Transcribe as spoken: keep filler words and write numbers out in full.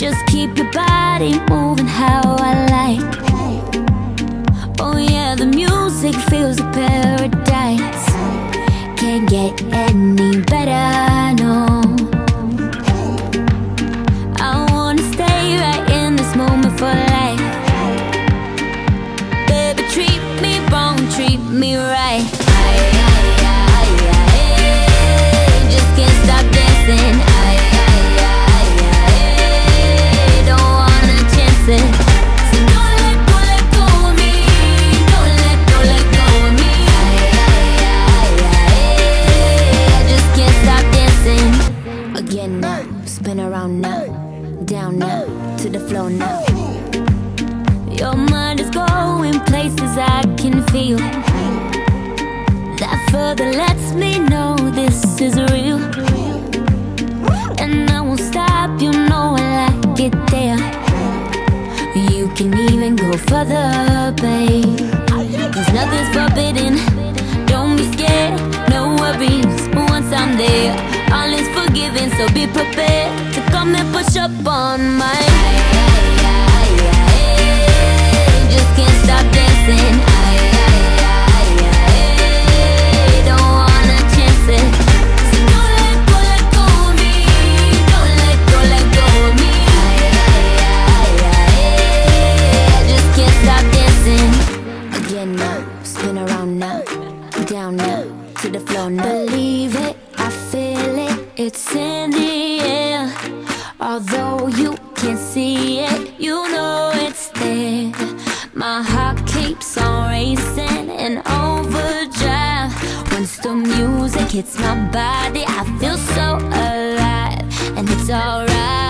Just keep your body moving how I like. Oh yeah, the music feels a paradise. Can't get any better, no. I wanna stay right in this moment for life. Baby, treat me wrong, treat me right. Aye, aye, aye, aye. Just can't stop dancing. Aye, aye, aye, aye. Don't wanna chance it. So don't let go, let go of me. Don't let go, let go of me. Aye, aye, aye, aye. I just can't stop dancing. Again now, spin around now, down now, to the floor now. Your mind is going places I can feel. That further lets me know this is real. And I won't stop, you know I like it there. You can even go further, babe. Cause nothing's forbidden. Don't be scared, no worries. Once I'm there, all is forgiven. So be prepared to come and push up on my just can't stop dancing. Aye, aye, aye, aye. Don't wanna chance it. So don't let go, let go of me. Don't let go, let go of me. Aye, aye, aye, aye. I just can't stop dancing. Again now, spin around now, down now, to the floor now. Believe it, I feel it, it's in the air. Although you can't see it, you know it's there. My heart keeps on racing in overdrive. Once the music hits my body, I feel so alive. And it's alright.